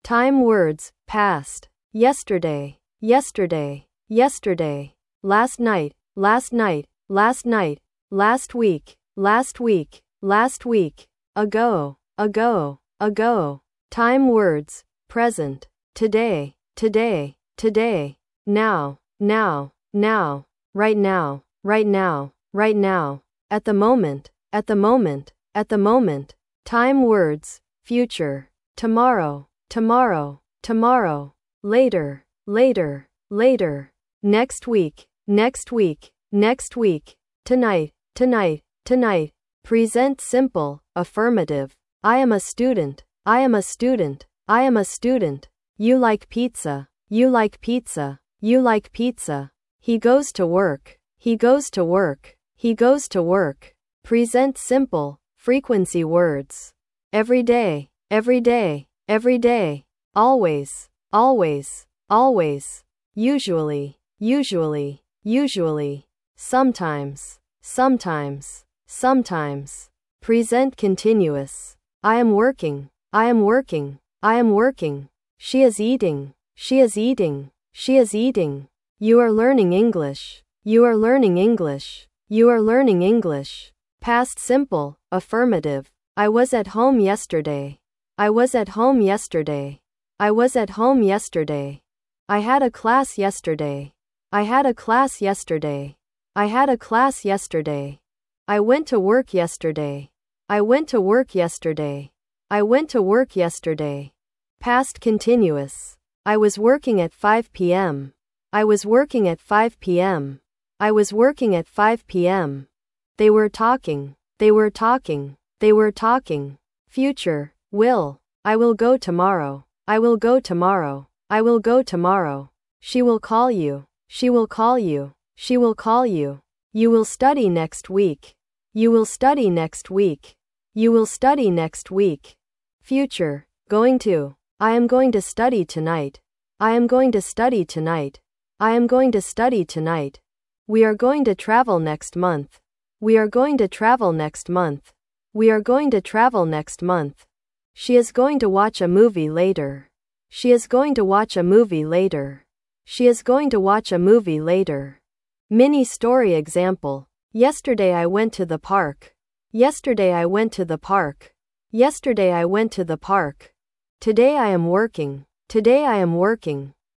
Time words, past. Yesterday, yesterday, yesterday. Last night, last night, last night. Last week, last week, last week. Ago, ago, ago. Time words, present. Today, today, today. Now, now, now. Right now, right now, right now. At the moment, at the moment, at the moment. Time words, future. Tomorrow, tomorrow, tomorrow. Later, later, later. Next week, next week, next week. Tonight, tonight, tonight. Present simple, affirmative. I am a student, I am a student, I am a student. You like pizza, you like pizza, you like pizza. He goes to work, he goes to work, he goes to work. Present simple, frequency words. Every day, every day, every day. Always, always, always. Usually, usually, usually. Sometimes, sometimes, sometimes. Present continuous. I am working, I am working, I am working. She is eating, she is eating, she is eating. You are learning English, you are learning English, you are learning English. Past simple, affirmative. I was at home yesterday. I was at home yesterday. I was at home yesterday. I had a class yesterday. I had a class yesterday. I had a class yesterday. I went to work yesterday. I went to work yesterday. I went to work yesterday. Past continuous. I was working at 5 p.m. I was working at 5 p.m. I was working at 5 p.m. They were talking. They were talking. They were talking. Future. Will. I will go tomorrow. I will go tomorrow. I will go tomorrow. She will call you. She will call you. She will call you. You will study next week. You will study next week. You will study next week. Future. Going to. I am going to study tonight. I am going to study tonight. I am going to study tonight. We are going to travel next month. We are going to travel next month. We are going to travel next month. She is going to watch a movie later. She is going to watch a movie later. She is going to watch a movie later. Mini story example. Yesterday I went to the park. Yesterday I went to the park. Yesterday I went to the park. Today I am working. Today I am working.